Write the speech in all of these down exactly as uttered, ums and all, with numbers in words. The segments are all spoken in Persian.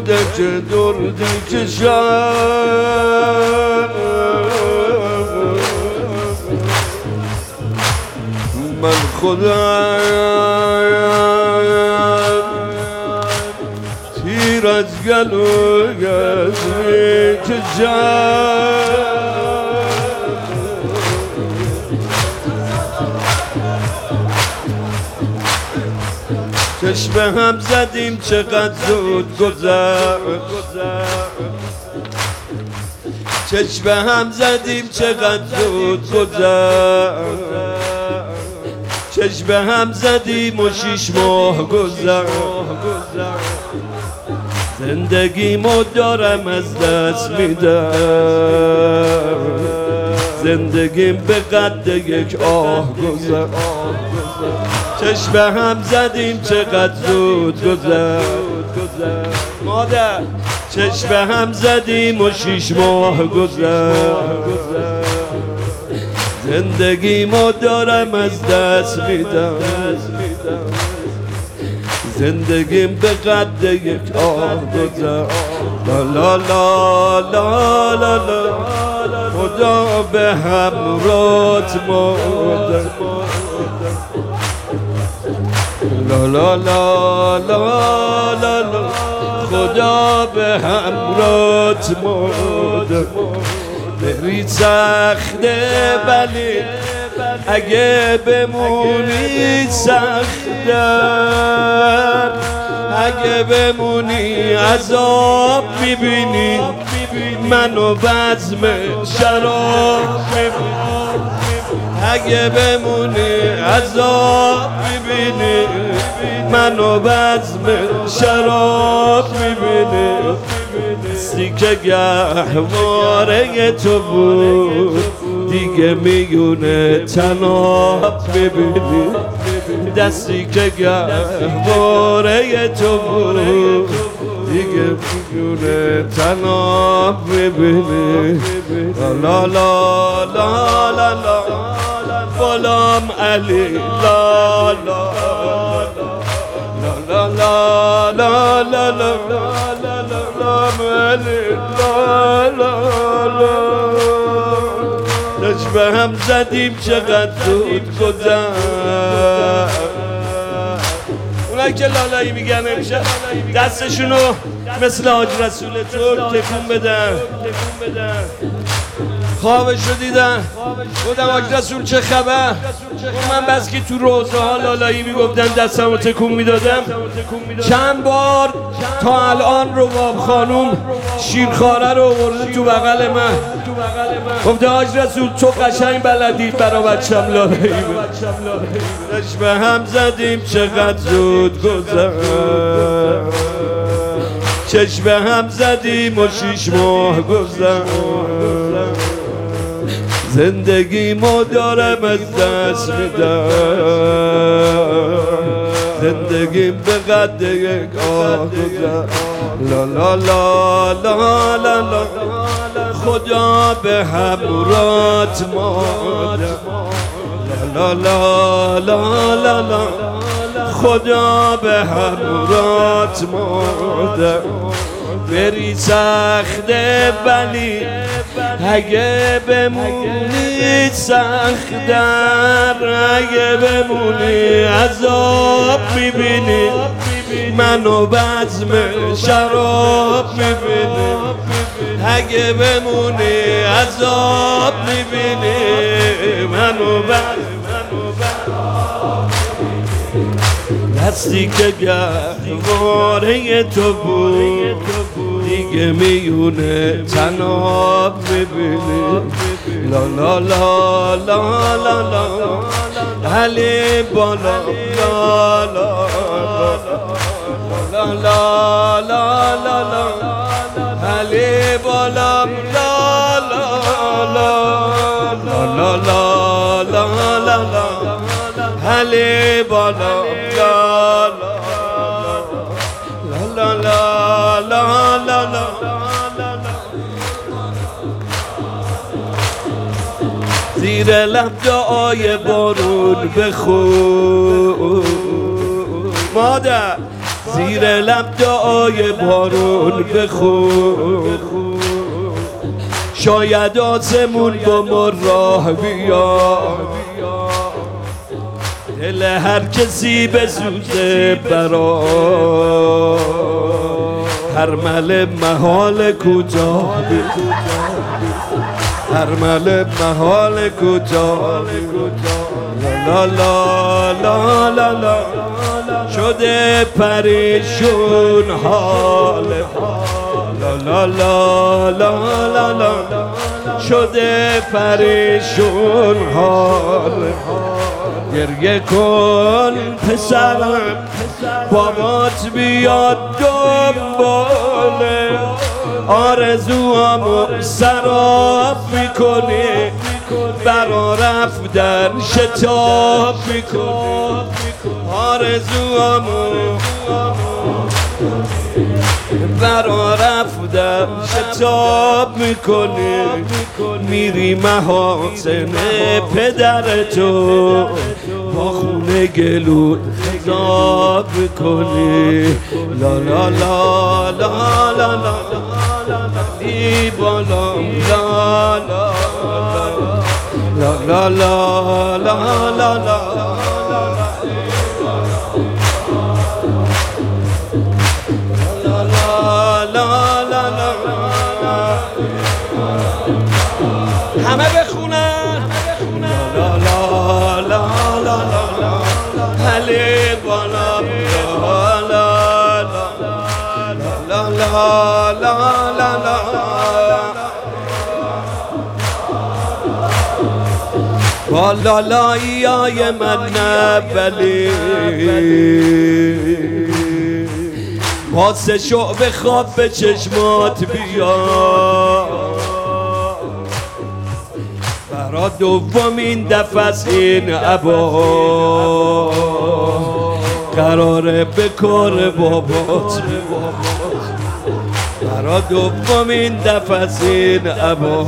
بوده که درد کشم من خودم تیر از گلوی از میکشم چشم هم زدیم چقدر زود گذر چشم هم زدیم چقدر زود گذر چشم هم زدیم و شیش ماه گذر زندگیمو دارم از دست میدم زندگیم به قد یک آه گذر چشم هم زدیم چقدر زود گذر مادر چشم هم زدیم و شیش ماه گذر زندگیمو دارم از دست میدم زندگیم به قد یک آه گذر لا لا لا لا لا لا خدا به همراهت مادر لا لا لا لا لا لا خدا به همراهت مادر بری سخته ولی اگه بمونی سخت‌تر اگه بمونی عذاب میبینی منو بزم شراب میبینی اگه بمونی عذاب میبینی منو بزم شراب میبینی دستی که گهواره تو بود دیگه میونه تناب میبینی دستی که گهواره تو بود دیگه میونه تناب میبینی لا لا لا لا لا غلام علی لا لا لا لا لا لا لا غلام علی لا لا لا چشم هم زدیم چقدر زود گذر اونایی که لالایی میگن امشب دستشونو مثل حاج رسول ترک تکون بدن خوابشو دیدن بودم حاج رسول چه خبر من بس که تو روزه ها لالایی میگفتن دستمو تکون میدادم چند بار تا الان روباب خانوم شیرخواره رو آورده تو بغل من گفته حاج رسول تو قشنگ بلدی برا بچم لالایی چشم هم زدیم چقدر زود گذر چشم هم زدیم و شیش ماه گذر زندگیمو دارم از دست میدم زندگیم به قد یک آه گذر لا لا لا لا لا لا خدا به همراهت مادر لا لا لا لا لا خدا به همراهت مادر بری سخته ولی اگه بمونی سخت‌تر اگه بمونی عذاب میبینی منو بزم شراب میبینی اگه بمونی عذاب میبینی منو بزم دستی که گهواره تو بود دیگه میونه تناب میبینی لا لا لا لا لا لا علی بالا لا لا لا لا لا لا لا علی بالا لا لا لا لا لا لا لا لا علی بالا لا لا لا لا لا لا زیر لب دعای بارون بخون مادر زیر لب دعای بارون بخون، شاید آسمون با ما راه بیاد، دل هر کسی بسوزه برا هر مل محال کوتاه، هر مل محال کوتاه. لا لا لا لا لا شده پریشون حال، لا لا لا لا لا لا شده پریشون حال. گریه کن پسرم بابات بیاد دنباله، آرزوامو سراب میکنه برا رفتن شتاب میکنه، آرزوامو برا رفتن شتاب میکنه. میری محاسن پدرتو با خونه گلود خضاب میکنی. لا لا لا لا لا لا ای بالا لا لا لا لا لا لا لا لا همه بخونن لا لا لا لا لا علی بالا لا لا لا لا لا لا لا بالا لایای من نبلی واسه شعب خواب به چشمات بیا، برا دومین دفعه این عبا قراره به کار بابات، برا دومین دفعه این عبا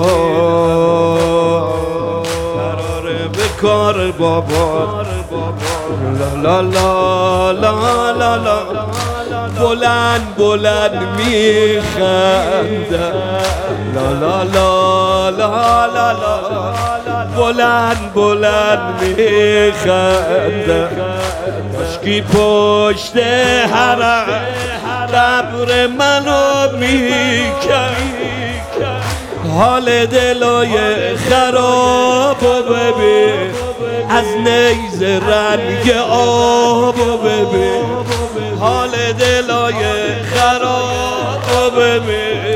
قراره به کار بابات. لا لا لا لا لا لا بلند بلند میخنده، لا لا لا لا لا لا بلند بلند میخنده. کاشکی پشت حرم قبر منو میکرد، حال دلای خرابو ببین، از نیز رنگ آبو ببین، حال دلای خرابو ببین.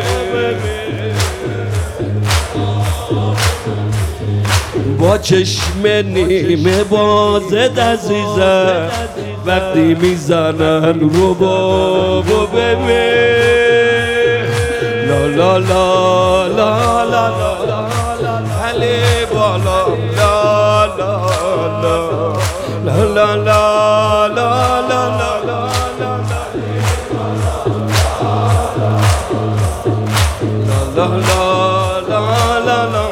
با چشم نیمه بازت عزیزم وقتی میزنن رو بابو ببین. لا لا لا لا لا لا علی بالا لا لا لا لا لا لا لا لا لا لا لا لا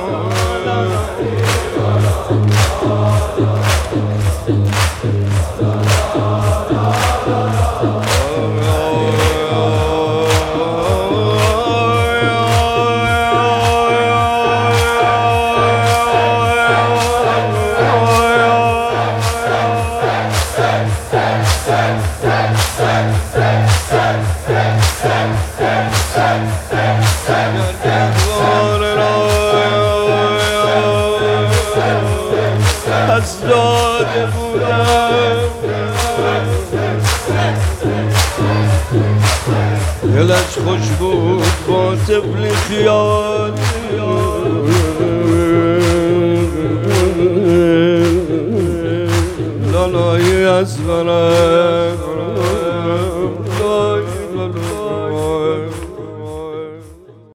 از داده بودم دلش خوش بود با طفل خیال